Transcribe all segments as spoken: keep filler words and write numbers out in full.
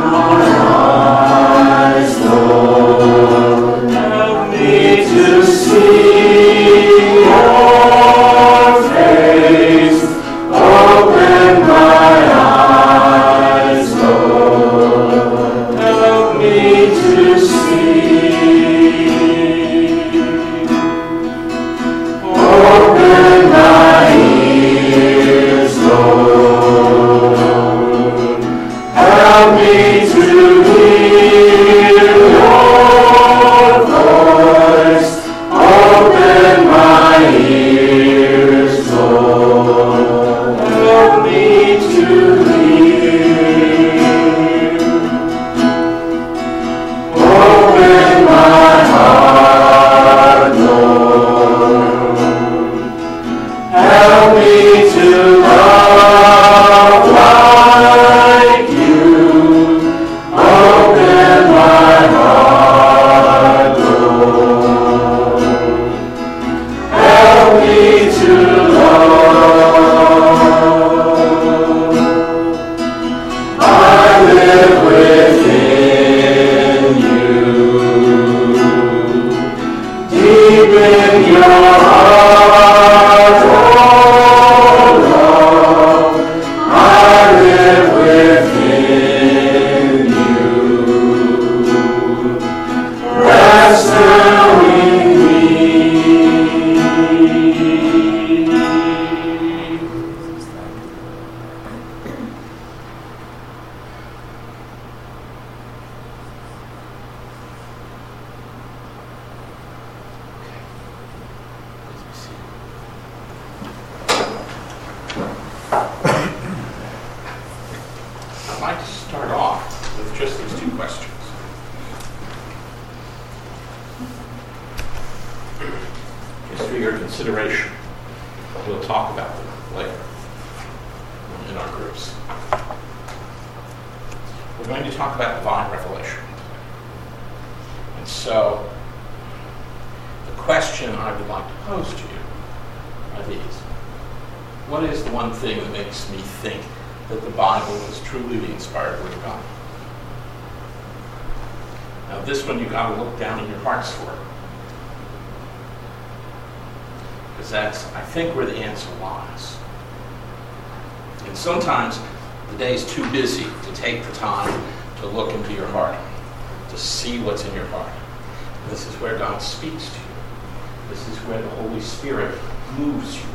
Sometimes the day is too busy to take the time to look into your heart, to see what's in your heart. And this is where God speaks to you. This is where the Holy Spirit moves you.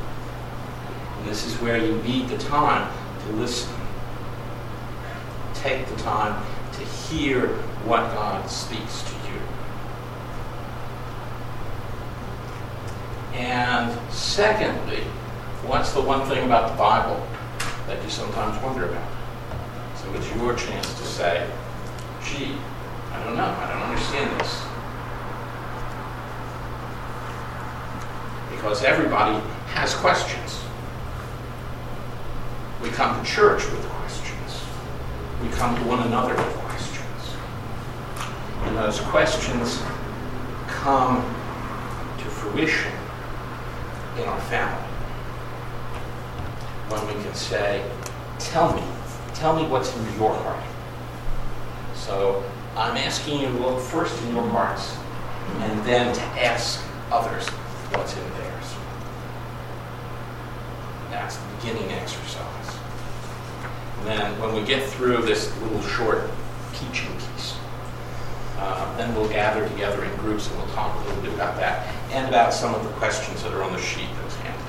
And this is where you need the time to listen. Take the time to hear what God speaks to you. And secondly, what's the one thing about the Bible that you sometimes wonder about? So it's your chance to say, gee, I don't know, I don't understand this. Because everybody has questions. We come to church with questions. We come to one another with questions. And those questions come to fruition in our family. When we can say, tell me, tell me what's in your heart. So I'm asking you to look first in your hearts and then to ask others what's in theirs. That's the beginning exercise. And then when we get through this little short teaching piece, uh, then we'll gather together in groups and we'll talk a little bit about that and about some of the questions that are on the sheet that was handed out.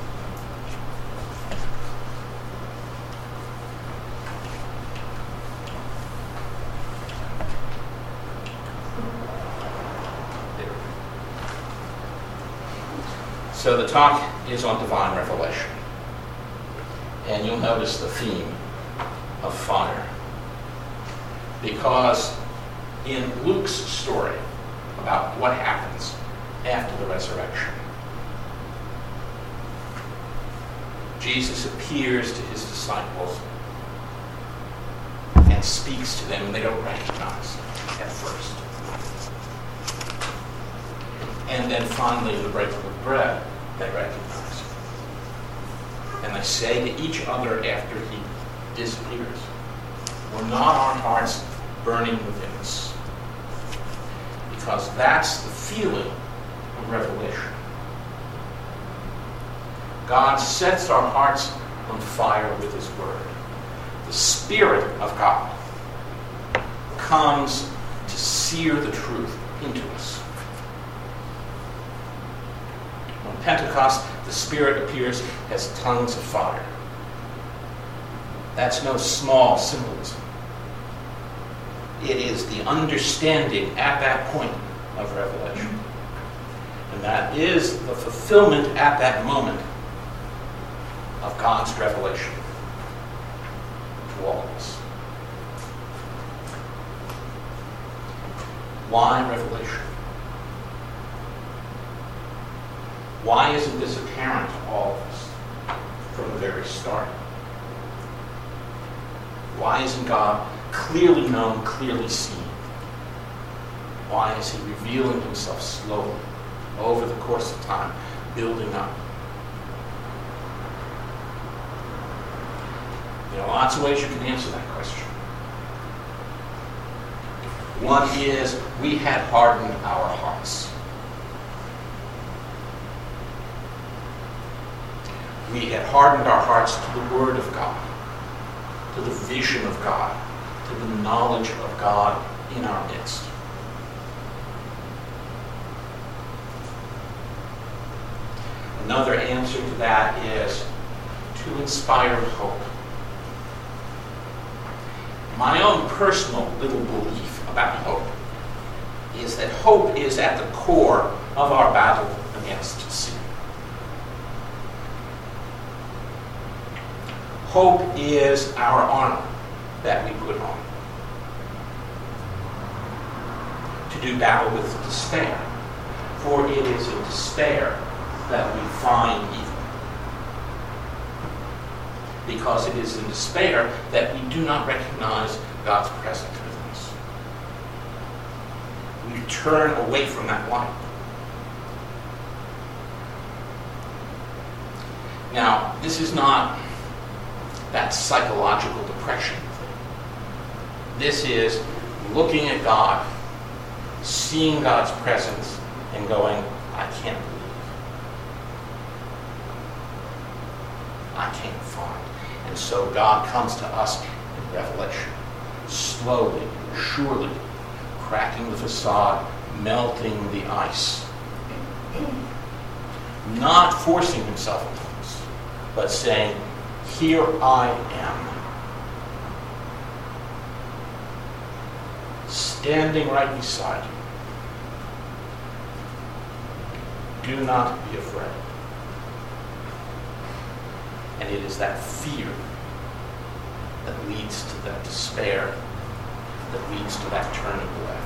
So the talk is on divine revelation. And you'll notice the theme of fire. Because in Luke's story about what happens after the resurrection, Jesus appears to his disciples and speaks to them, and they don't recognize at first. And then finally, in the breaking of bread, they recognize. And they say to each other after he disappears, were not our hearts burning within us. Because that's the feeling of revelation. God sets our hearts on fire with his word. The Spirit of God comes to sear the truth into us. On Pentecost, the Spirit appears as tongues of fire. That's no small symbolism. It is the understanding at that point of revelation. And that is the fulfillment at that moment of God's revelation to all of us. Why revelation? Why isn't this apparent to all of us from the very start? Why isn't God clearly known, clearly seen? Why is he revealing himself slowly over the course of time, building up? There are lots of ways you can answer that question. One is, we had hardened our hearts. We had hardened our hearts to the Word of God, to the vision of God, to the knowledge of God in our midst. Another answer to that is to inspire hope. My own personal little belief about hope is that hope is at the core of our battle against sin. Hope is our armor that we put on to do battle with despair. For it is in despair that we find evil. Because it is in despair that we do not recognize God's presence with us. We turn away from that light. Now, this is not that psychological depression thing. This is looking at God, seeing God's presence, and going, I can't believe. I can't find. And so God comes to us in revelation, slowly, surely, cracking the facade, melting the ice. Not forcing himself upon us, but saying, here I am. Standing right beside you. Do not be afraid. And it is that fear that leads to that despair, that leads to that turning away.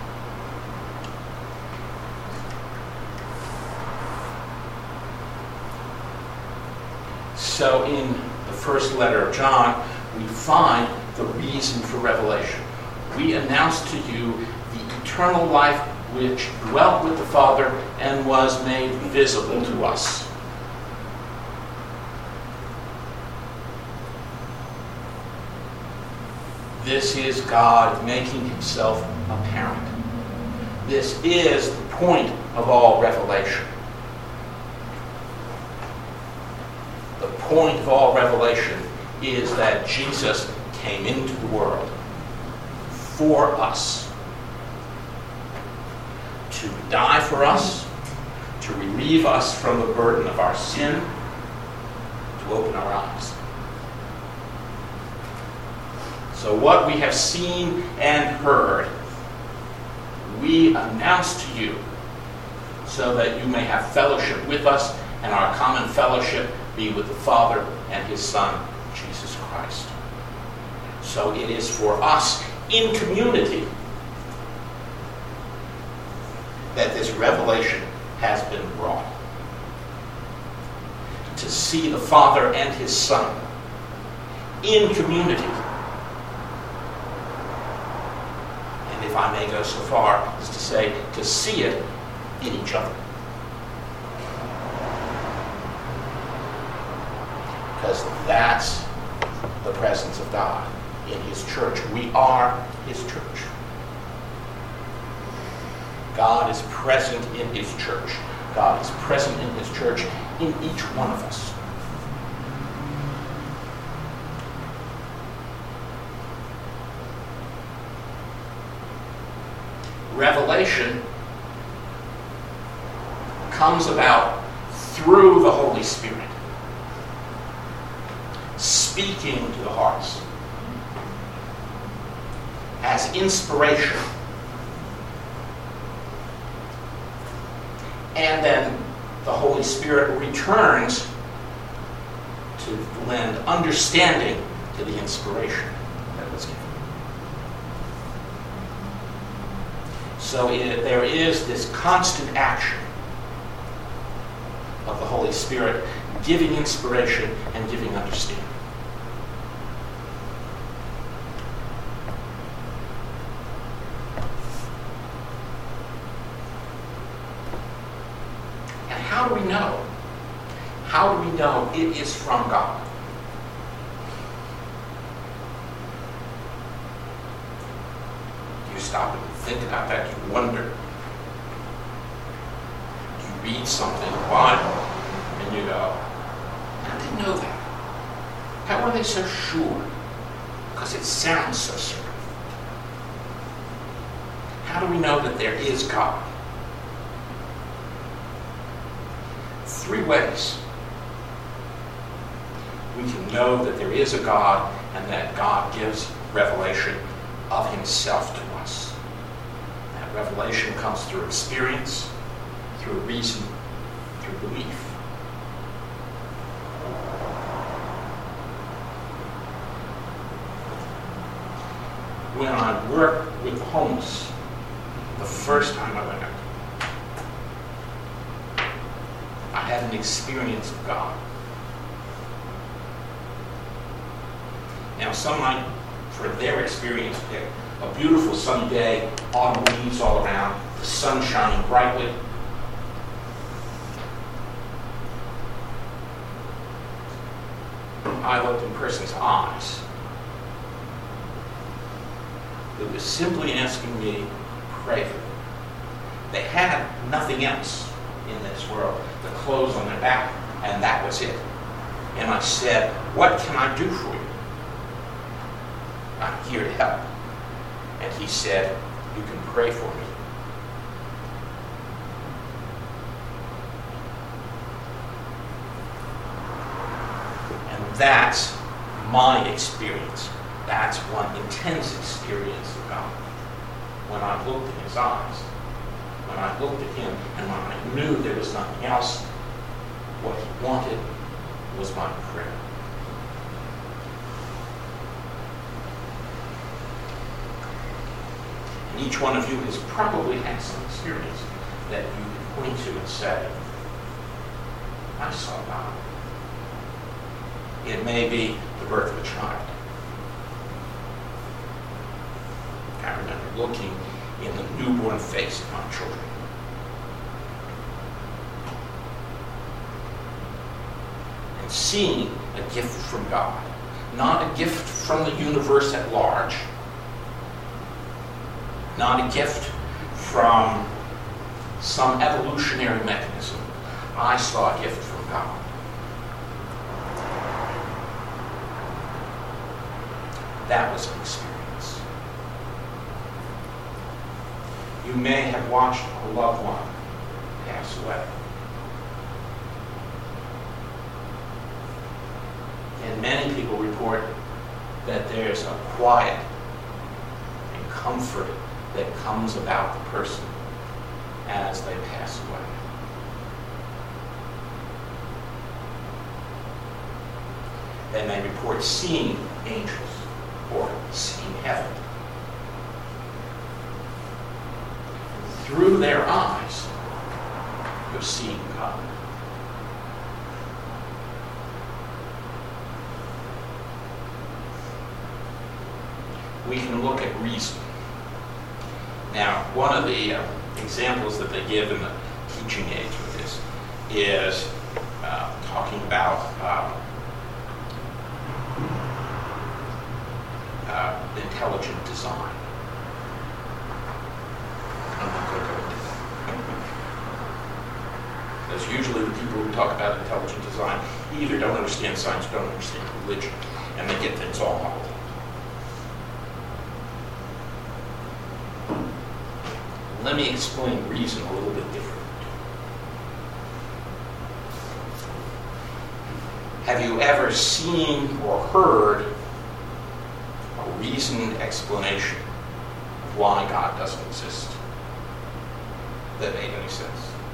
So in the first letter of John, we find the reason for revelation. We announce to you the eternal life which dwelt with the Father and was made visible to us. This is God making himself apparent. This is the point of all revelation. The point of all revelation is that Jesus came into the world for us, to die for us, to relieve us from the burden of our sin, to open our eyes. So what we have seen and heard, we announce to you so that you may have fellowship with us, and our common fellowship be with the Father and his Son, Jesus Christ. So it is for us in community that this revelation has been brought. To see the Father and his Son in community. And if I may go so far as to say, to see it in each other. Because that's the presence of God. in his church. We are his church. God is present in his church. God is present in his church in each one of us. Revelation comes about through the Holy Spirit, speaking to the hearts as inspiration. And then the Holy Spirit returns to lend understanding to the inspiration that was given. So it, there is this constant action of the Holy Spirit giving inspiration and giving understanding. And how do we know? How do we know it is from God? You stop and think about that. You wonder. You read something in the Bible and you go, how did they know that? How are they so sure? Because it sounds so certain. How do we know that there is God? Three ways. We can know that there is a God and that God gives revelation of himself to us. That revelation comes through experience, through reason, through belief. When I worked with the homeless, the first time I went out, I had an experience of God. Now, some might, for their experience, pick a beautiful sunny day, autumn leaves all around, the sun shining brightly. I looked in a person's eyes. It was simply asking me to pray for them. They had nothing else in this world, the clothes on their back, and that was it. And I said, what can I do for you? I'm here to help. And he said, you can pray for me. And that's my experience. That's one intense experience of God. When I looked in his eyes, when I looked at him, and when I knew there was nothing else, what he wanted was my prayer. And each one of you has probably had some experience that you can point to and say, I saw God. It may be the birth of a child. I remember looking in the newborn face of my children. And seeing a gift from God. Not a gift from the universe at large. Not a gift from some evolutionary mechanism. I saw a gift from God. That was an experience. You may have watched a loved one pass away. And many people report that there's a quiet and comfort that comes about the person as they pass away. They may report seeing angels or seeing heaven. Through their eyes, you're seeing God. We can look at reason. Now, one of the uh, examples that they give in the teaching aids with this is uh, talking about uh, uh, intelligent design. I'm not going to go into that. Because usually the people who talk about intelligent design either don't understand science, don't understand religion, and they get things all muddled. Let me explain reason a little bit differently. Have you ever seen or heard a reasoned explanation of why God doesn't exist that made any sense?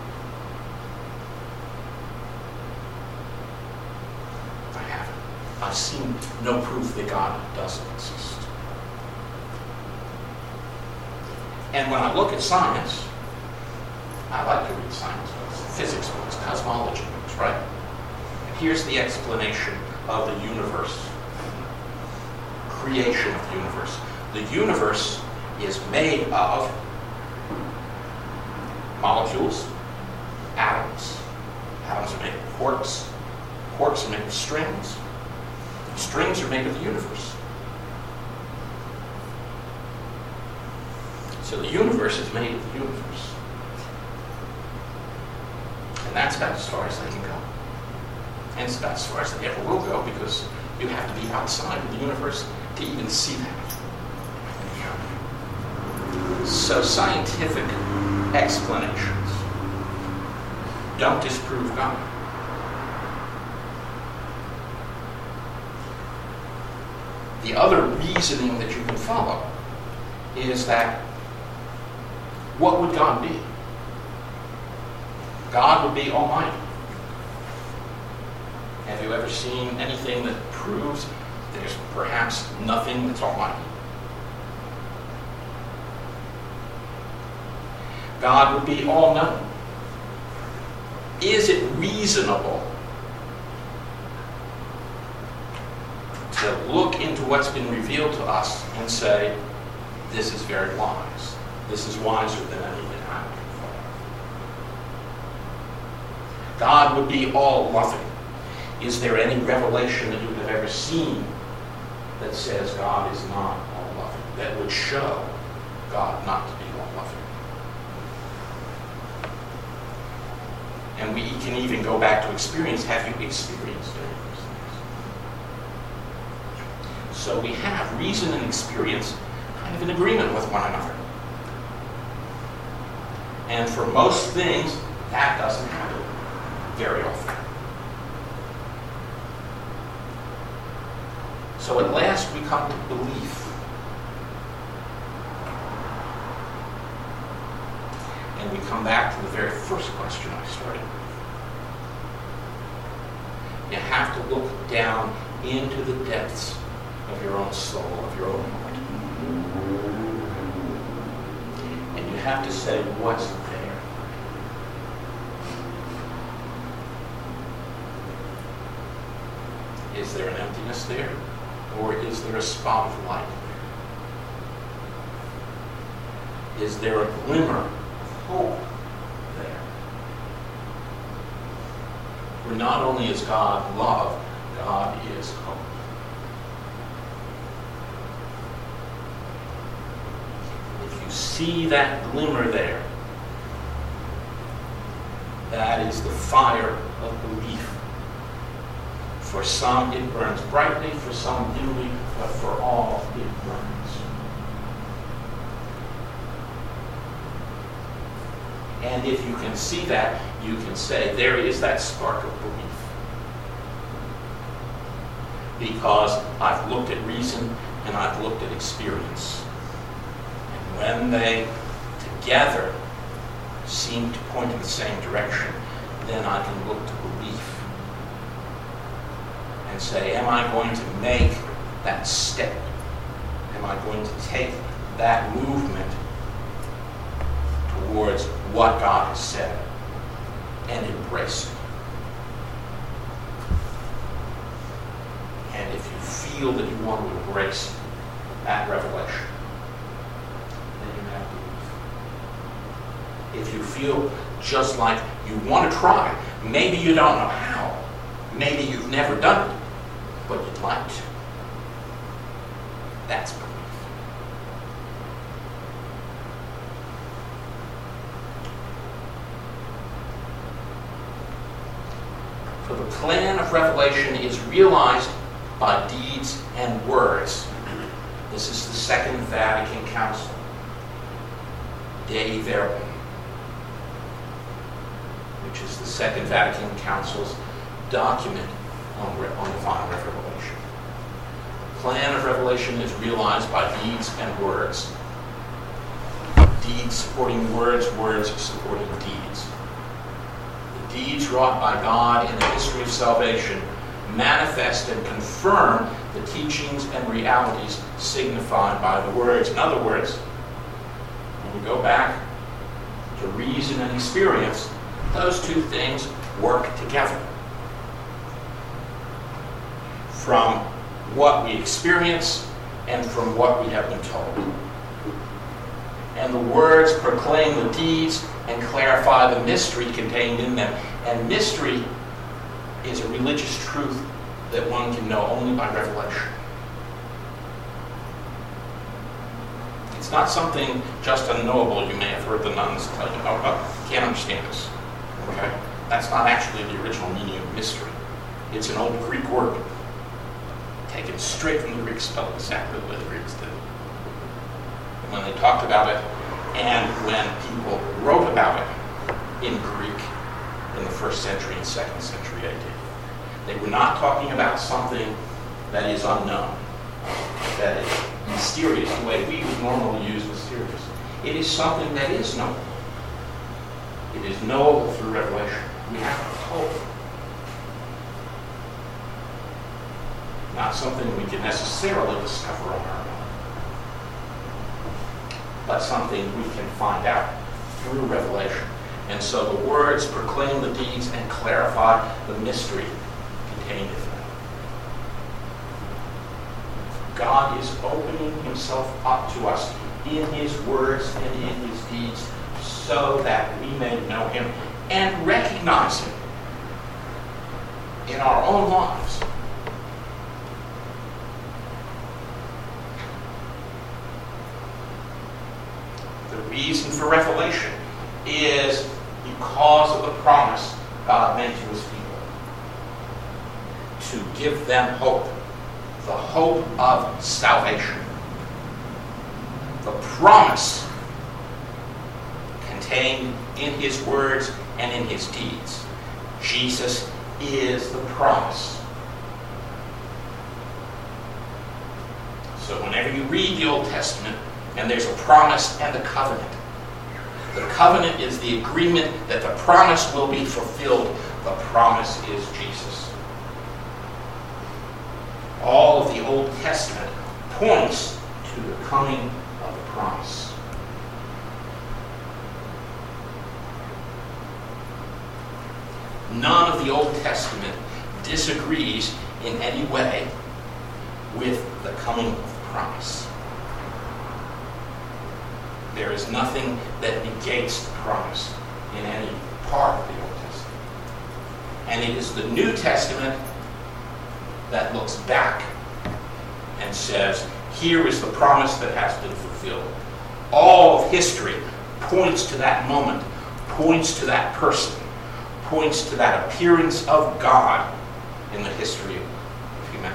I haven't. I've seen no proof that God doesn't exist. And when I look at science, I like to read science books, physics books, cosmology books, right? And here's the explanation of the universe, creation of the universe. The universe is made of molecules, atoms. Atoms are made of quarks. Quarks are made of strings. Strings are made of the universe. So the universe is made of the universe. And that's about as far as they can go. And it's about as far as they ever will go, because you have to be outside of the universe to even see that. So scientific explanations don't disprove God. The other reasoning that you can follow is that what would God be? God would be almighty. Have you ever seen anything that proves there's perhaps nothing that's almighty? God would be all-knowing. Is it reasonable to look into what's been revealed to us and say, this is very wise. This is wiser than anything I can follow. God would be all-loving. Is there any revelation that you have ever seen that says God is not all-loving, that would show God not to be all-loving? And we can even go back to experience. Have you experienced any of those things? So we have reason and experience kind of in agreement with one another. And for most things, that doesn't happen very often. So at last we come to belief. And we come back to the very first question I started with. You have to look down into the depths of your own soul, of your own heart. And you have to say, what's there? Is there an emptiness there? Or is there a spot of light there? Is there a glimmer of hope there? For not only is God love, God is hope. If you see that glimmer there, that is the fire of belief. For some it burns brightly, for some dimly, but for all it burns. And if you can see that, you can say, there is that spark of belief. Because I've looked at reason and I've looked at experience. And when they together seem to point in the same direction, then I can look to belief and say, am I going to make that step? Am I going to take that movement towards what God has said and embrace it? And if you feel that you want to embrace that revelation, then you have belief. If you feel just like you want to try, maybe you don't know how, maybe you've never done it, but you'd like to, that's belief. So the plan of revelation is realized by deeds and words. This is the Second Vatican Council, Dei Verbum, which is the Second Vatican Council's document on, on divine revelation. The plan of revelation is realized by deeds and words. Deeds supporting words, words supporting deeds. The deeds wrought by God in the history of salvation manifest and confirm the teachings and realities signified by the words. In other words, when we go back to reason and experience, those two things work together. From what we experience and from what we have been told. And the words proclaim the deeds and clarify the mystery contained in them. And mystery is a religious truth that one can know only by revelation. It's not something just unknowable. You may have heard the nuns tell you, oh, oh, can't understand this. Okay? That's not actually the original meaning of mystery. It's an old Greek word, taken straight from the Greek, spelled exactly the way the Greeks did. And when they talked about it, and when people wrote about it in Greek in the first century and second century A D, they were not talking about something that is unknown, that is mysterious, the way we would normally use mysterious. It is something that is known. It is knowable through revelation. We have hope. Not something we can necessarily discover on our own, but something we can find out through revelation. And so the words proclaim the deeds and clarify the mystery contained in them. God is opening himself up to us in his words and in his deeds so that we may know him and recognize him in our own lives. The reason for revelation is because of the promise God made to his people to give them hope, the hope of salvation. The promise contained in his words and in his deeds. Jesus is the promise. So whenever you read the Old Testament, and there's a promise and a covenant. The covenant is the agreement that the promise will be fulfilled. The promise is Jesus. All of the Old Testament points to the coming of the promise. None of the Old Testament disagrees in any way with the coming of the promise. There is nothing that negates the promise in any part of the Old Testament. And it is the New Testament that looks back and says, here is the promise that has been fulfilled. All of history points to that moment, points to that person, points to that appearance of God in the history of humanity.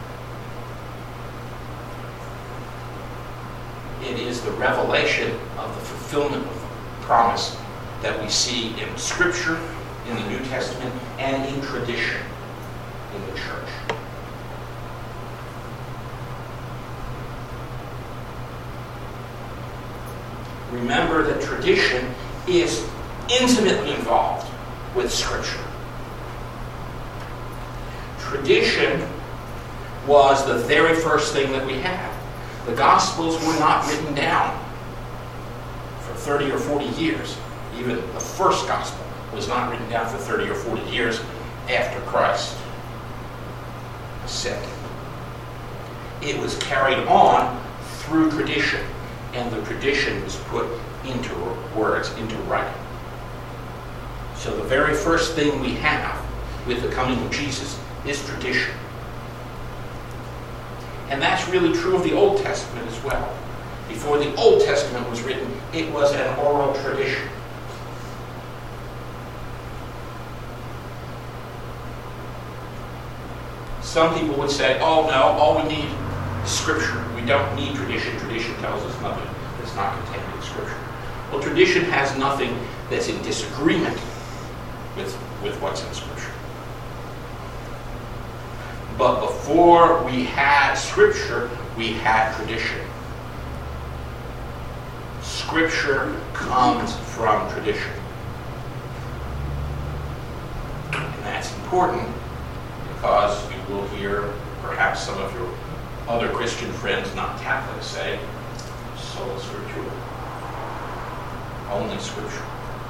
It is the revelation of the fulfillment of the promise that we see in Scripture, in the New Testament, and in tradition in the church. Remember that tradition is intimately involved with Scripture. Tradition was the very first thing that we had. The Gospels were not written down for thirty or forty years. Even the first Gospel was not written down for thirty or forty years after Christ ascended. It was carried on through tradition, and the tradition was put into words, into writing. So the very first thing we have with the coming of Jesus is tradition. And that's really true of the Old Testament as well. Before the Old Testament was written, it was an oral tradition. Some people would say, oh no, all we need is Scripture. We don't need tradition. Tradition tells us nothing that's not contained in Scripture. Well, tradition has nothing that's in disagreement with, with what's in Scripture. But before we had Scripture, we had tradition. Scripture comes from tradition. And that's important because you will hear perhaps some of your other Christian friends, not Catholics, say, sola scriptura. Only Scripture.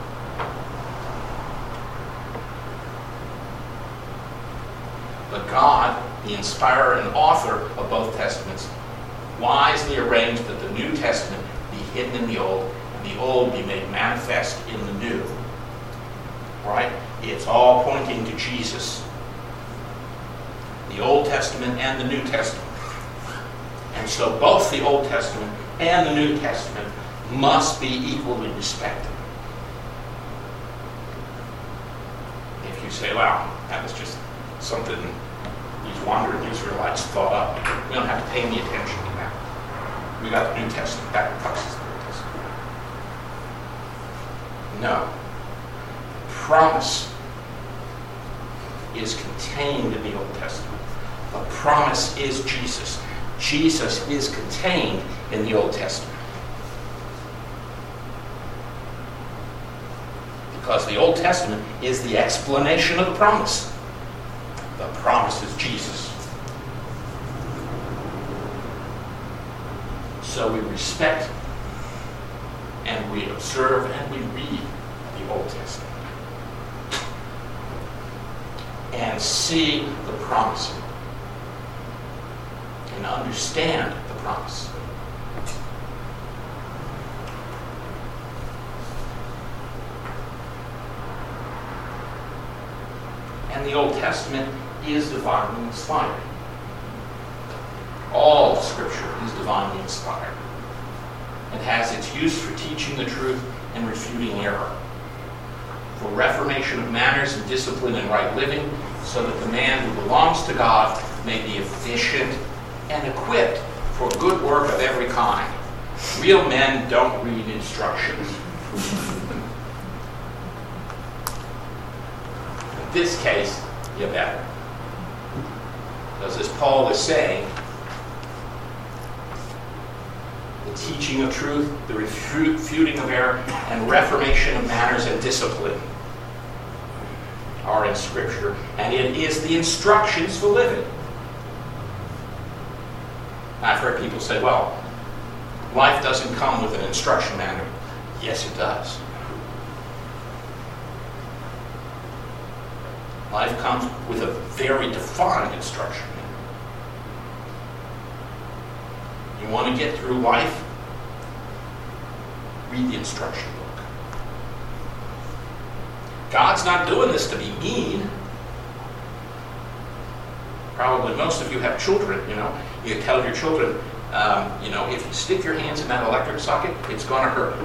But God, the inspirer and author of both Testaments, wisely arranged that the New Testament be hidden in the Old, and the Old be made manifest in the New. Right? It's all pointing to Jesus. The Old Testament and the New Testament. And so both the Old Testament and the New Testament must be equally respected. If you say, well, that was just something these wandering Israelites thought up, we don't have to pay any attention to that. We got the New Testament, that covers the New Testament. No. The promise is contained in the Old Testament. The promise is Jesus. Jesus is contained in the Old Testament. Because the Old Testament is the explanation of the promise. The promise is Jesus. So we respect and we observe and we read the Old Testament and see the promise and understand the promise. And the Old Testament is divinely inspired. All Scripture is divinely inspired. It has its use for teaching the truth and refuting error, for reformation of manners and discipline and right living, so that the man who belongs to God may be efficient and equipped for good work of every kind. Real men don't read instructions. In this case, you better. Because as Paul is saying, the teaching of truth, the refuting of error, and reformation of manners and discipline are in Scripture, and it is the instructions for living. I've heard people say, well, life doesn't come with an instruction manual. Yes, it does. Life comes with a very defined instruction manual. You want to get through life? Read the instruction book. God's not doing this to be mean. Probably most of you have children, you know. You tell your children, um, you know, if you stick your hands in that electric socket, it's going to hurt.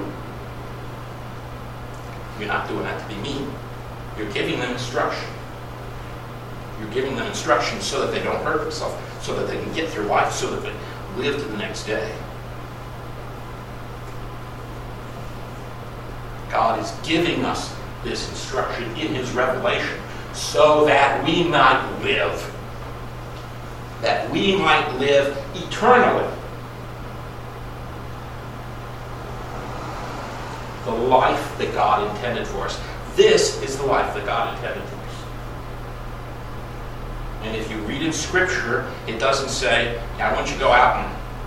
You're not doing that to be mean. You're giving them instruction. You're giving them instruction so that they don't hurt themselves, so that they can get through life, so that they live to the next day. God is giving us this instruction in His revelation so that we might live. That we might live eternally. The life that God intended for us. This is the life that God intended for us. And if you read in Scripture, it doesn't say, I want you to go out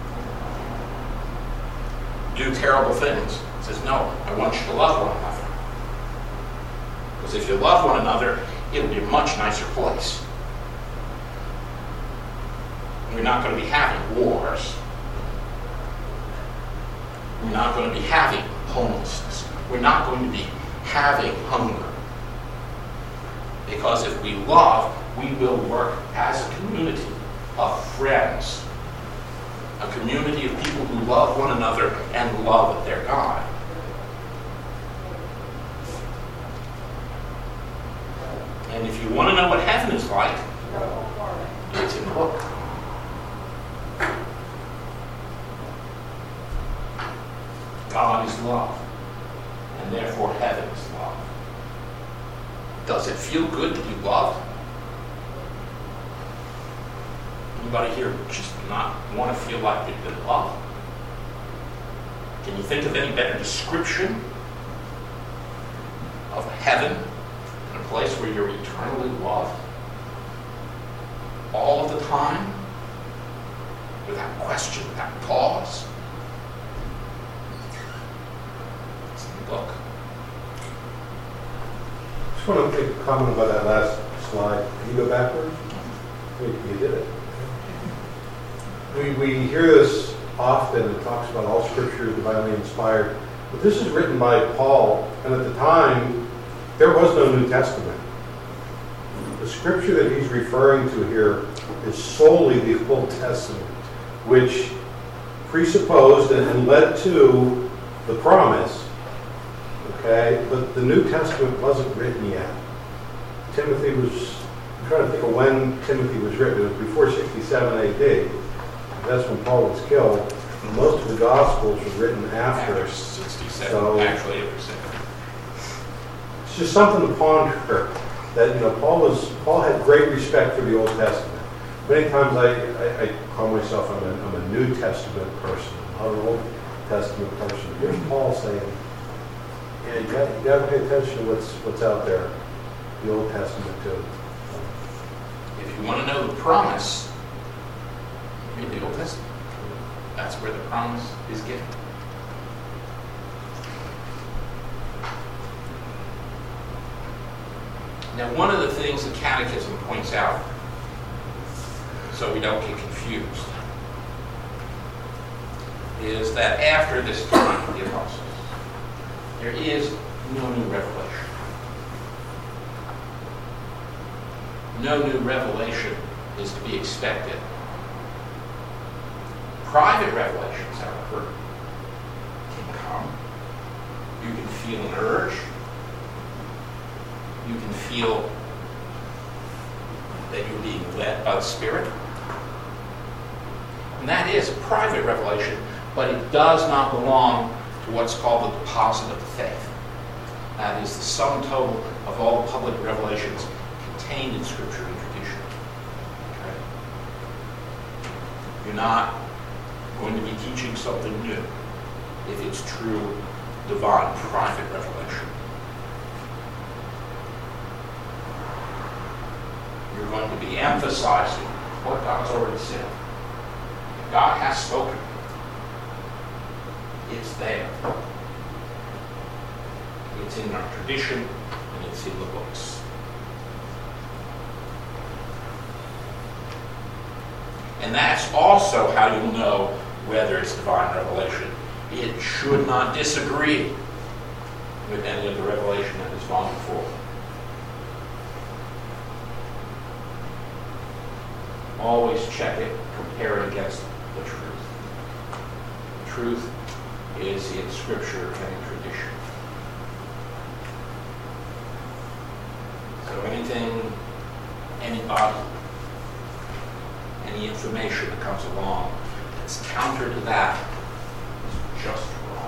and do terrible things. It says, no, I want you to love one another. Because if you love one another, it'll be a much nicer place. We're not going to be having wars. We're not going to be having homelessness. We're not going to be having hunger. Because if we love, we will work as a community of friends. A community of people who love one another and love their God. And if you want to know what heaven is like, It's in the book. God is love, and therefore heaven is love. Does it feel good to be loved? Anybody here just not want to feel like they've been loved? Can you think of any better description of heaven in a place where you're eternally loved? All of the time? Without question, without pause? It's in the book. I just want to make a comment about that last slide. Can you go backwards? Wait, you did it. We, we hear this often. It talks about all Scripture is divinely inspired. But this is written by Paul, and at the time, there was no New Testament. The Scripture that he's referring to here is solely the Old Testament, which presupposed and, and led to the promise. Okay, but the New Testament wasn't written yet. Timothy was, I'm trying to think of when Timothy was written. It was before sixty-seven A D. That's when Paul was killed. Most of the Gospels were written after. After sixty-seven, so, actually after seven. It's just something to ponder. That, you know, Paul was Paul had great respect for the Old Testament. Many times I, I, I call myself I'm a, I'm a New Testament person, not an Old Testament person. Here's Paul saying, yeah, you got, you got to pay attention to what's what's out there, the Old Testament too. If you want to know the promise, read the Old Testament. That's where the promise is given. Now, one of the things the Catechism points out, so we don't get confused, is that after this time of the apostles, there is no new revelation. No new revelation is to be expected. Private revelations, however, can come. You can feel an urge. You can feel that you're being led by the Spirit. And that is a private revelation, but it does not belong to what's called the deposit of the faith. That is the sum total of all the public revelations contained in Scripture and tradition. Okay? You're not going to be teaching something new if it's true, divine, private revelation. You're going to be emphasizing what God has already said. God has spoken. It's there. It's in our tradition, and it's in the books. And that's also how you'll know whether it's divine revelation. It should not disagree with any of the revelation that has gone before. Always check it, compare it against the truth. The truth is in Scripture and in tradition. So anything, anybody, any information that comes along that's counter to that is just wrong.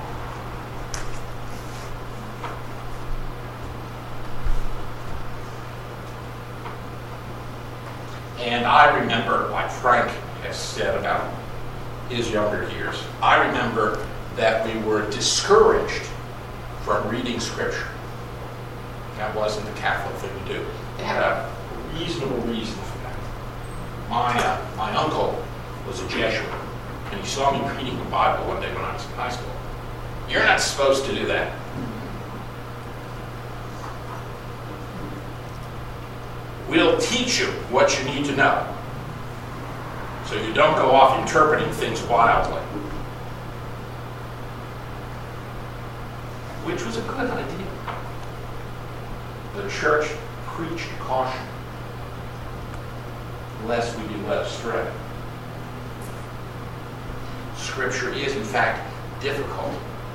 And I remember, like Frank has said about his younger years, I remember that we were discouraged from reading Scripture. That wasn't the Catholic thing to do. They had a reasonable reason for that. My, uh, my uncle was a Jesuit, and he saw me reading the Bible one day when I was in high school. You're not supposed to do that. We'll teach you what you need to know, so you don't go off interpreting things wildly. Which was a good idea. The church preached caution, lest we be led astray. Scripture is, in fact, difficult.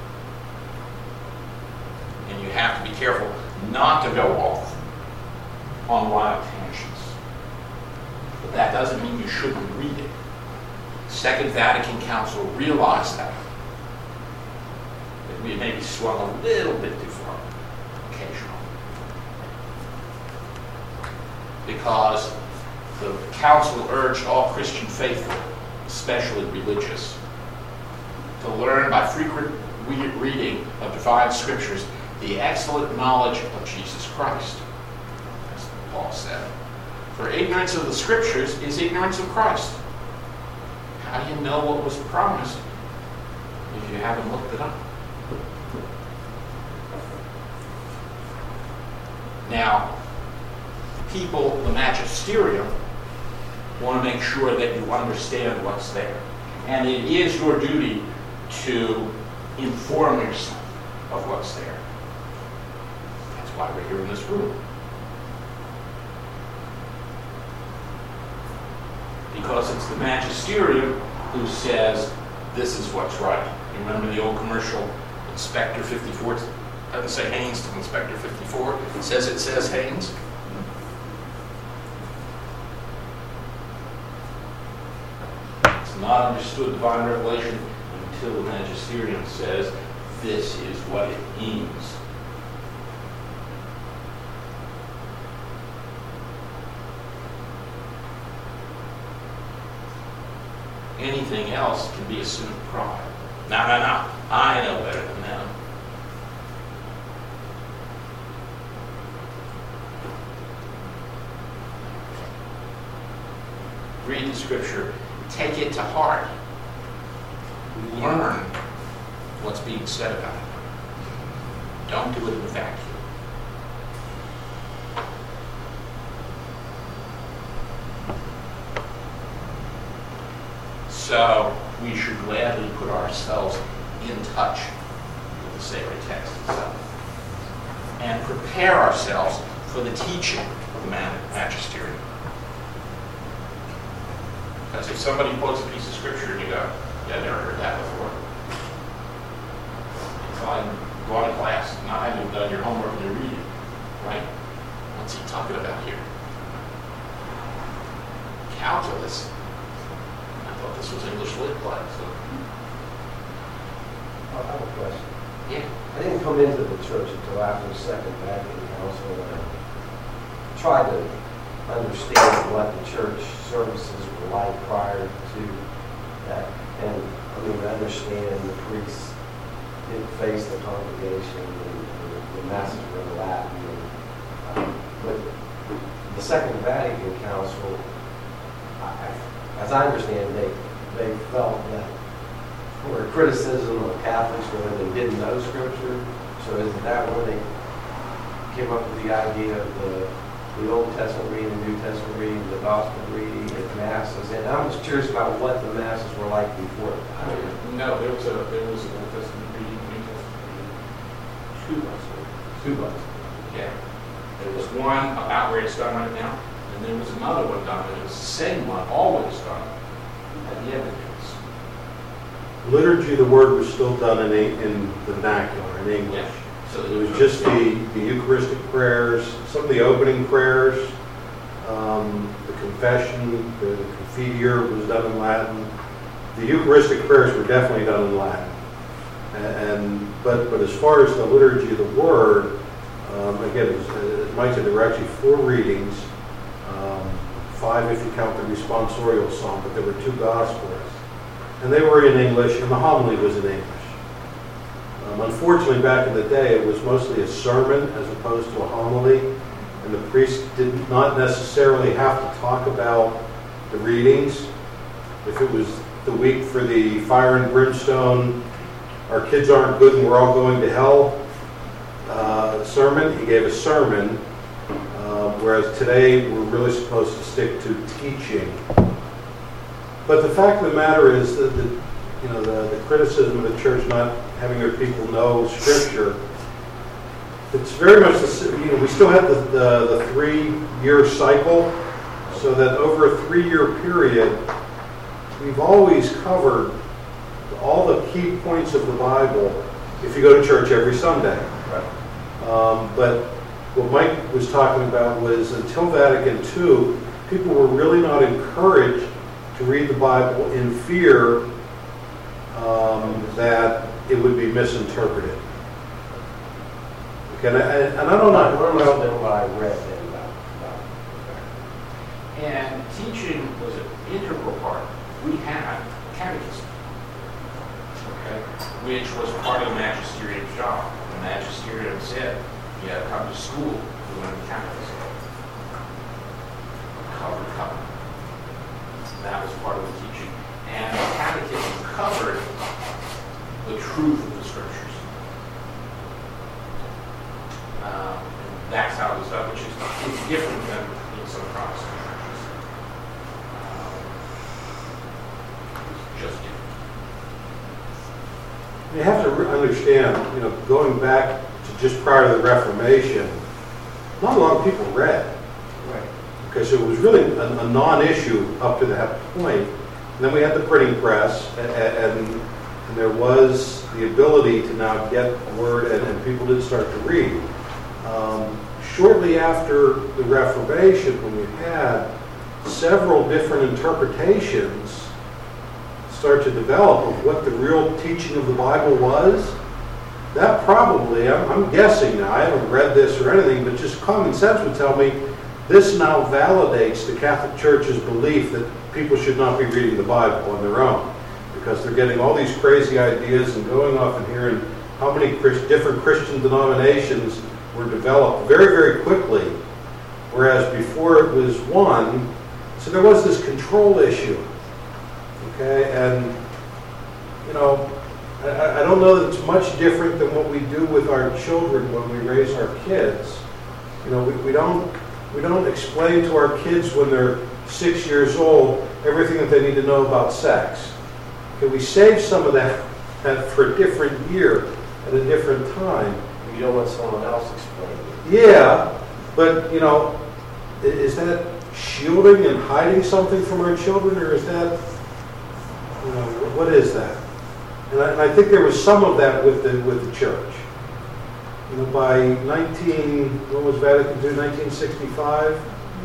And you have to be careful not to go off on wild tangents. But that doesn't mean you shouldn't read it. Second Vatican Council realized that. That we maybe swung a little bit too far occasionally. Because the council urged all Christian faithful, especially religious, to learn by frequent re- reading of divine scriptures the excellent knowledge of Jesus Christ, as Paul said. For ignorance of the scriptures is ignorance of Christ. How do you know what was promised if you haven't looked it up? Now, people, the magisterium, want to make sure that you understand what's there. And it is your duty to inform yourself of what's there. That's why we're here in this room. Because it's the magisterium who says, this is what's right. You remember the old commercial, Inspector fifty-four? It doesn't say Haynes to Inspector fifty-four. It says it says Haynes. It's not understood divine revelation until the magisterium says, this is what it means. Anything else can be assumed pride. No, no, no. I know better than them. Read the scripture. Take it to heart. Learn what's being said about it. Don't do it in a vacuum. So we should gladly put ourselves in touch with the sacred text itself and prepare ourselves for the teaching of the magisterium. Because if somebody quotes a piece of scripture and you go, yeah, I've never heard that before. It's like going to class, not having done your homework and your reading, right? What's he talking about here? Calculus. I thought this was English lit class. So. I have a question. Yeah. I didn't come into the church until after the Second Vatican Council, and I tried to understand what the church services were like prior to that. And I mean, to understand the priests didn't face the congregation, and the, the masses were in Latin. And, um, but the Second Vatican Council, I, as I understand, they they felt that for criticism of Catholics where they didn't know Scripture. So isn't that where they came up with the idea of the the Old Testament reading, the New Testament reading, the Gospel reading, the Masses? And I'm just curious about what the Masses were like before. No, there was a there was an Old Testament reading, New Testament reading, two Gospels. Two books. Yeah. There was one about where it's done right now, and there was another one done, and it was the same one, always done at the end of this. Liturgy of the Word was still done in, in the vernacular, in English. Yeah. So It was just the, the Eucharistic prayers, some of the opening prayers, um, the confession, the, the Confiteor was done in Latin. The Eucharistic prayers were definitely done in Latin. And, and but but as far as the liturgy of the Word, um, again, it was, as Mike said, there were actually four readings, um, five if you count the responsorial psalm, but there were two Gospels. And they were in English, and the homily was in English. Um, unfortunately, back in the day, it was mostly a sermon as opposed to a homily, and the priest did not necessarily have to talk about the readings. If it was the week for the fire and brimstone, our kids aren't good and we're all going to hell uh, sermon, he gave a sermon, uh, whereas today we're really supposed to stick to teaching. But the fact of the matter is that the, you know, the, the criticism of the church not having their people know Scripture, it's very much the, you know, we still have the, the, the three-year cycle, so that over a three-year period, we've always covered all the key points of the Bible if you go to church every Sunday. Right. Um, but what Mike was talking about was until Vatican Two, people were really not encouraged to read the Bible in fear um, that it would be misinterpreted. Okay, and I, and I don't know. Where must Well, have been what I read then about, about And teaching was an integral part. We had catechism, okay, which was part of the magisterium's job. The magisterium said, you had to come to school to learn catechism. Covered, covered. That was part of the teaching. And the catechism covered the truth of the scriptures. Um, and that's how it was done, which is it's different than in some Protestant churches. Um, it's just different. you have to re- understand, you know, going back to just prior to the Reformation, not a lot of people read. right. Because it was really a, a non-issue up to that point. And then we had the printing press, and, and, and there was the ability to now get word, and, and people did start to read. Um, shortly after the Reformation, when we had several different interpretations start to develop of what the real teaching of the Bible was, that probably, I'm, I'm guessing now, I haven't read this or anything, but just common sense would tell me this now validates the Catholic Church's belief that people should not be reading the Bible on their own, because they're getting all these crazy ideas and going off and hearing how many Christ, different Christian denominations were developed very, very quickly, whereas before it was one. So there was this control issue, okay? And, you know, I, I don't know that it's much different than what we do with our children when we raise our kids. You know, we, we don't we don't explain to our kids when they're six years old everything that they need to know about sex. Okay, we save some of that, that for a different year at a different time. You don't want someone else explaining it. Yeah, but, you know, i- is that shielding and hiding something from our children, or is that, you know, wh- what is that? And I, and I think there was some of that with the with the church. You know, by nineteen, what was Vatican two, nineteen sixty-five?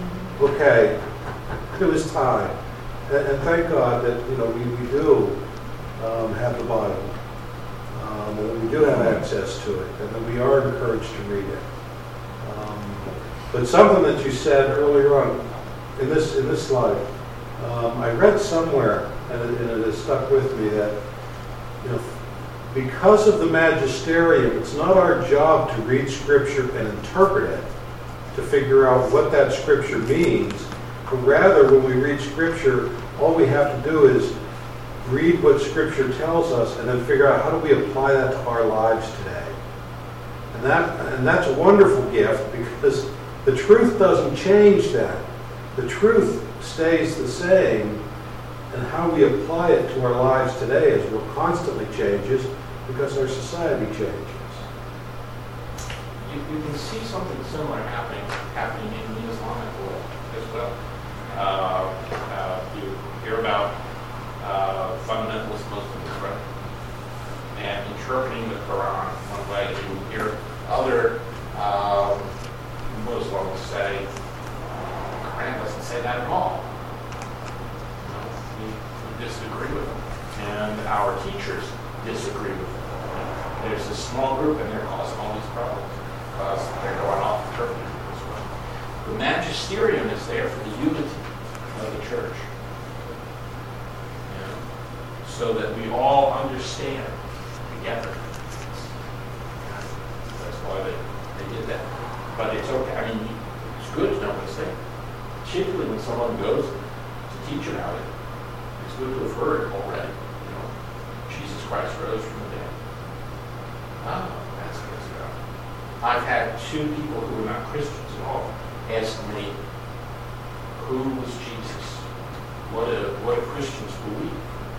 Okay, it was time. And, and thank God that, you know, we, we do um, have the Bible. Um, and that we do have access to it, and that we are encouraged to read it. Um, but something that you said earlier on in this in this slide, um, I read somewhere, and it, and it has stuck with me, that, you know, because of the magisterium, it's not our job to read Scripture and interpret it to figure out what that Scripture means, but rather when we read Scripture, all we have to do is read what Scripture tells us and then figure out how do we apply that to our lives today. And that and that's a wonderful gift, because the truth doesn't change that. The truth stays the same, and how we apply it to our lives today is what constantly changes, because our society changes. You, you can see something similar happening happening in the Islamic world as well. Uh, uh, you hear about uh, fundamentalist Muslims, right? And interpreting the Quran one way. You hear other um, Muslims say, the Quran doesn't say that at all. You know, we, we disagree with them. And our teachers disagree with them. There's a small group, and they're causing all these problems because they're going off interpreting it this way. The magisterium is there for the unity of the church, you know, so that we all understand together. That's why they, they did that. But it's okay. I mean, it's good to know what to say, particularly when someone goes to teach about it. It's good to have heard it already. You know, Jesus Christ rose from the dead. Oh, that's good to know. I've had two people who are not Christians at all ask me, who was Jesus? What do what do Christians believe?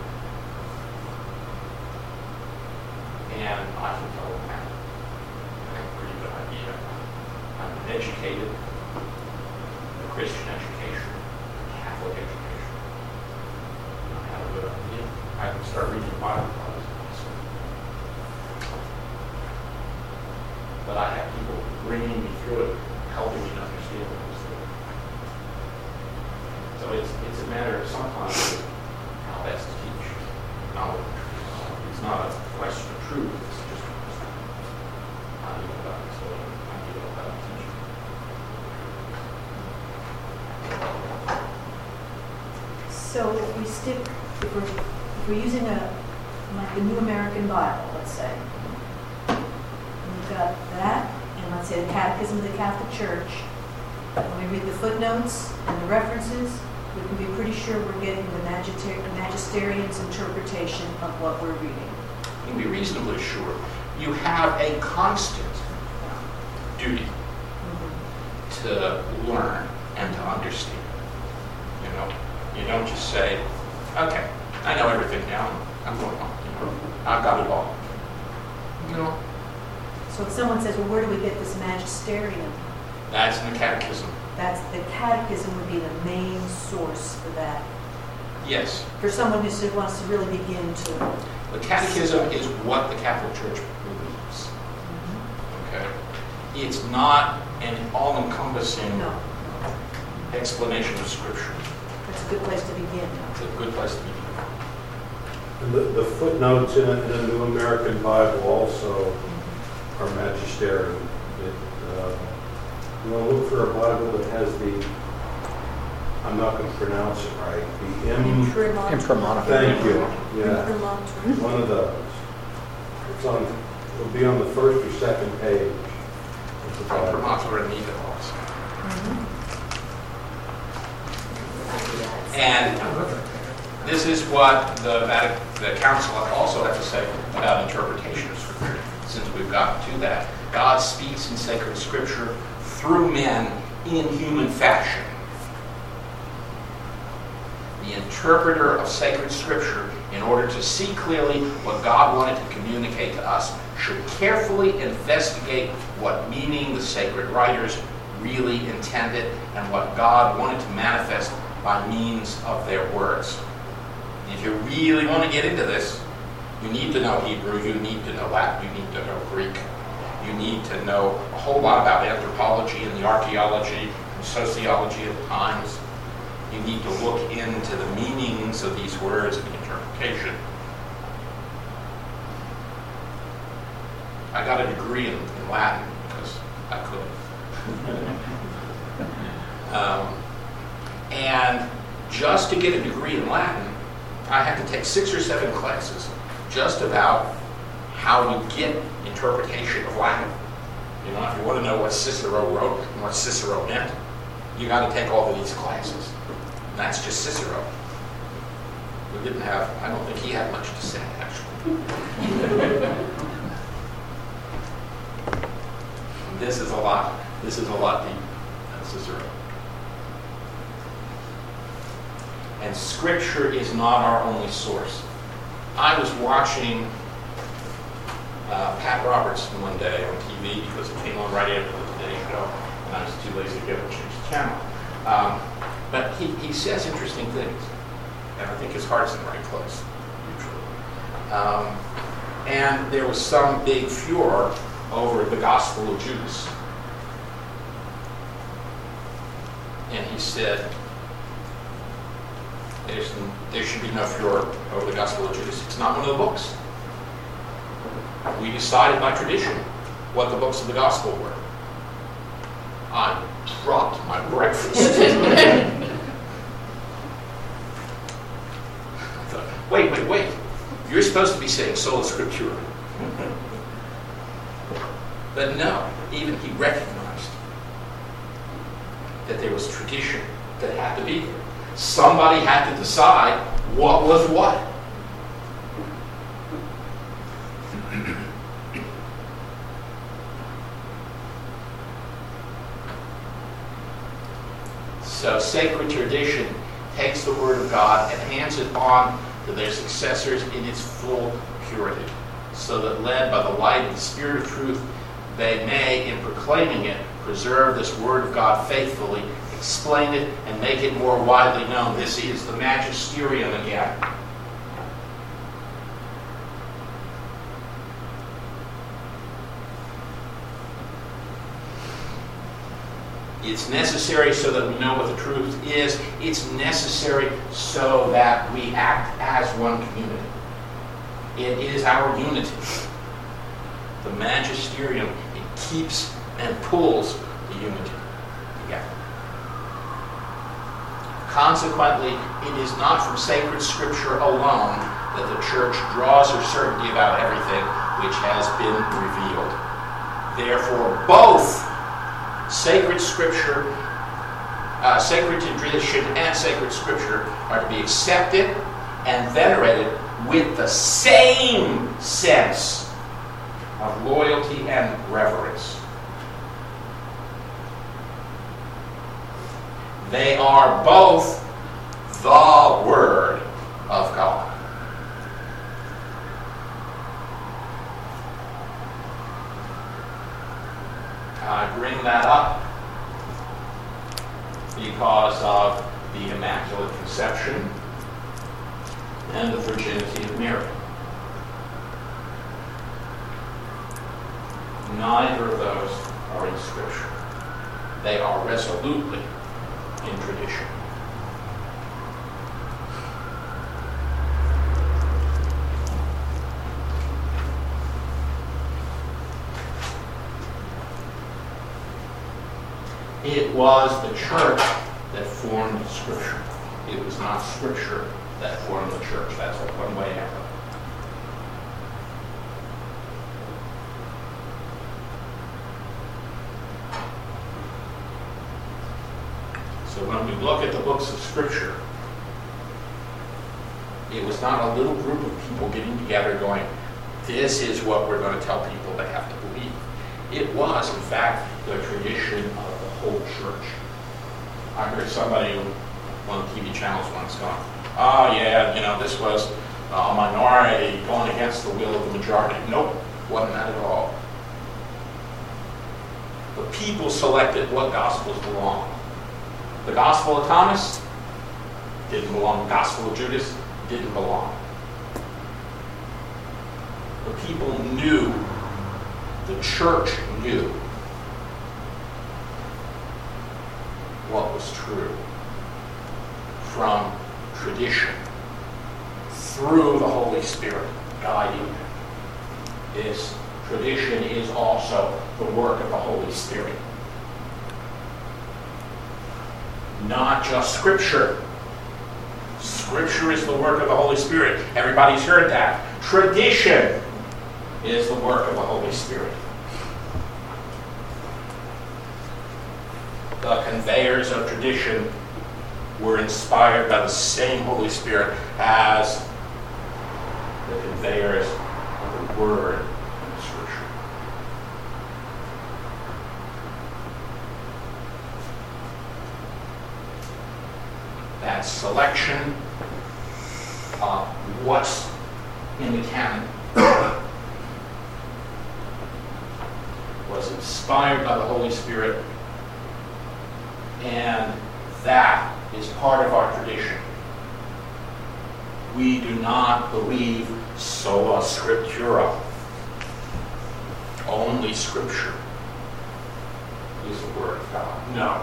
And I can tell them that. I have a pretty good idea. I'm educated, a Christian education, Catholic education. I have a good idea. I can start reading the Bible. But I have people bringing me through it, helping me to understand what it was doing. stick, if we're, if we're using a, like the New American Bible, let's say, and we've got that, and let's say the Catechism of the Catholic Church, when we read the footnotes and the references, we can be pretty sure we're getting the magister- magisterian's interpretation of what we're reading. You can be reasonably sure. You have a constant duty Mm-hmm. to learn and to understand. You know, you don't just say, okay, I know everything now, I'm going on, you know, I've got it all. You know, So if someone says, well, where do we get this magisterium? that's in the catechism. That's, the catechism would be the main source for that. Yes, For someone who s- wants to really begin to. the catechism is what the Catholic Church believes. Okay? It's not an all-encompassing No, explanation of Scripture. that's a good place to begin. It's a good place to begin. And the, the footnotes in a, in a New American Bible also are magisterium. It, uh, you want to look for a Bible that has the, I'm not going to pronounce it right, the M. Imprimatur. Thank you. Yeah, Imprimatur. one of those. It's on, it'll be on the first or second page of the Bible. Imprimatur and Nita also. Mhm. And this is what the Vatican, the Council also had to say about interpretation of Scripture. Since we've gotten to that, God speaks in sacred Scripture through men in human fashion. The interpreter of sacred Scripture, in order to see clearly what God wanted to communicate to us, should carefully investigate what meaning the sacred writers really intended and what God wanted to manifest by means of their words. If you really want to get into this, you need to know Hebrew, you need to know Latin, you need to know Greek, you need to know a whole lot about anthropology and the archaeology and sociology of the times. You need to look into the meanings of these words and the interpretation. I got a degree in, in Latin because I could. um, and just to get a degree in Latin, I had to take six or seven classes just about how you get interpretation of Latin. You know, if you want to know what Cicero wrote and what Cicero meant, you got to take all of these classes. And that's just Cicero. We didn't have, I don't think he had much to say, actually. This is a lot, this is a lot deeper than Cicero. And Scripture is not our only source. I was watching uh, Pat Robertson one day on T V because it came on right after the Today Show, and I was too lazy to get to change the channel. Um, but he, he says interesting things, and I think his heart's in the right place, usually. Um, and there was some big furor over the Gospel of Judas. And he said, There's, there should be no furor over the Gospel of Judas. It's not one of the books. We decided by tradition what the books of the Gospel were. I dropped my breakfast. I thought, wait, wait, wait. You're supposed to be saying sola scriptura. But no, even he recognized that there was tradition that had to be there. Somebody had to decide what was what. So sacred tradition takes the Word of God and hands it on to their successors in its full purity, so that led by the light of the Spirit of truth, they may, in proclaiming it, preserve this Word of God faithfully, explain it, and make it more widely known. This is the magisterium again. It's necessary so that we know what the truth is. It's necessary so that we act as one community. It is our unity. The magisterium, it keeps and pulls the unity together. Consequently, it is not from sacred scripture alone that the church draws her certainty about everything which has been revealed. Therefore, both sacred scripture, uh, sacred tradition and sacred scripture are to be accepted and venerated with the same sense of loyalty and reverence. They are both the Word of God. I bring that up because of the Immaculate Conception and the virginity of Mary. Neither of those are in Scripture. They are resolutely in tradition. It was the church that formed Scripture. It was not Scripture that formed the church. That's one way out. So when we look at the books of Scripture, it was not a little group of people getting together going, this is what we're going to tell people they have to believe. It was, in fact, the tradition of the whole church. I heard somebody on one of the T V channels once going, oh yeah, you know, this was a minority going against the will of the majority. Nope, wasn't that at all. The people selected what gospels belonged. The Gospel of Thomas didn't belong. The Gospel of Judas didn't belong. The people knew, the church knew what was true from tradition through the Holy Spirit guiding them. This tradition is also the work of the Holy Spirit. Not just Scripture. Scripture is the work of the Holy Spirit. Everybody's heard that. Tradition is the work of the Holy Spirit. The conveyors of tradition were inspired by the same Holy Spirit as the conveyors of the Word of Scripture. That selection of what's in the canon was inspired by the Holy Spirit, and that is part of our tradition. We do not believe sola scriptura. Only Scripture is the Word of God. No.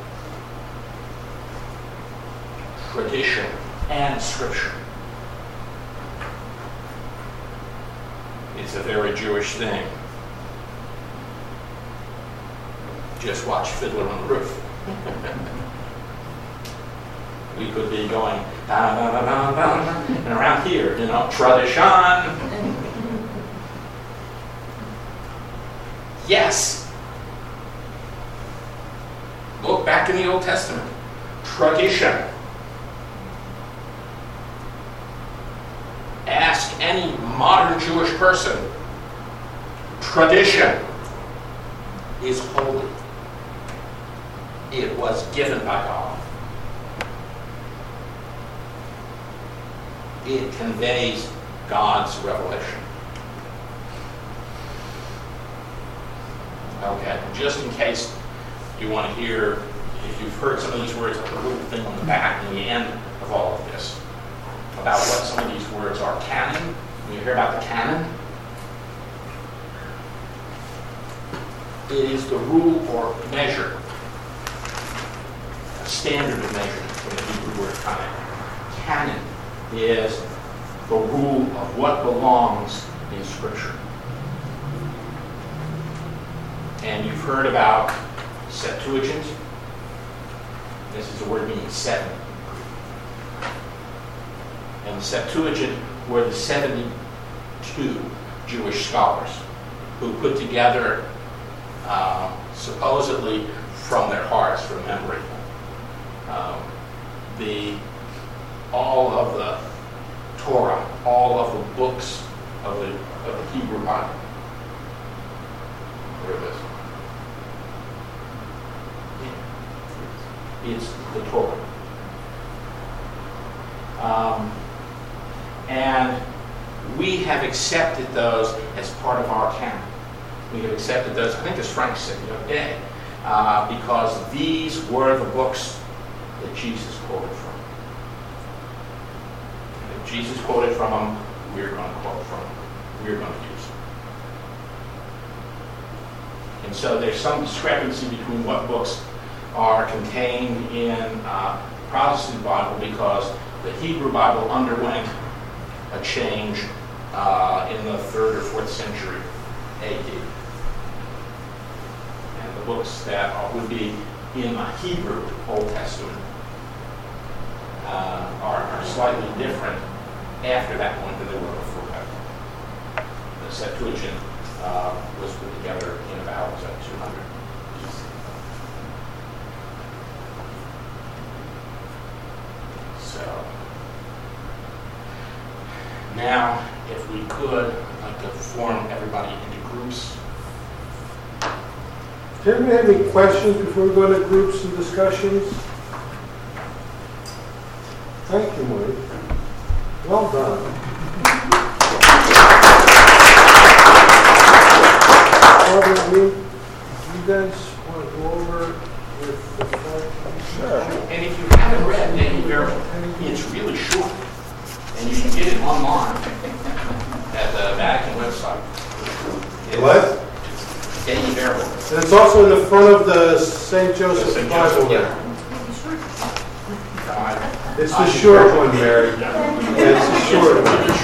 Tradition and Scripture. It's a very Jewish thing. Just watch Fiddler on the Roof. We could be going da, da, da, da, da, and around here, you know, tradition. Yes. Look back in the Old Testament. Tradition. Ask any modern Jewish person. Tradition is holy. It was given by God. It conveys God's revelation. Okay, just in case you want to hear, if you've heard some of these words, a little thing on the back in the end of all of this, about what some of these words are. Canon, when you hear about the canon, it is the rule or measure, a standard of measurement from the Hebrew word canon. Canon is the rule of what belongs in Scripture. And you've heard about Septuagint. This is a word meaning seven. And the Septuagint were the seventy-two Jewish scholars who put together, uh, supposedly from their hearts, from memory, um, the all of the Torah, all of the books of the, of the Hebrew Bible. Where it is. It's the Torah. Um, and we have accepted those as part of our canon. We have accepted those, I think as Frank said the other day, uh, because these were the books that Jesus quoted from. And if Jesus quoted from them, we're going to quote from them. We're going to use them. And so there's some discrepancy between what books are contained in uh, Protestant Bible, because the Hebrew Bible underwent a change uh, in the third or fourth century A D. And the books that are, would be in the Hebrew Old Testament uh, are, are slightly different after that point than they were before that. The Septuagint uh, was put together in about uh, two hundred B C. So now, if we could, I'd like to form everybody into groups. Does anybody have any questions before we go into groups and discussions? Thank you, Mike. Well done. Barbara, you guys want to go over with the Sure. And if you haven't read Danny Verrill, it's really short. And you can get it online at the Vatican website. It's What? Danny Verrill. And it's also in the front of the Saint Joseph Saint Bible Joseph, there. yeah. Maybe short. Uh, It's the short one, Mary. Yeah, it's the short one.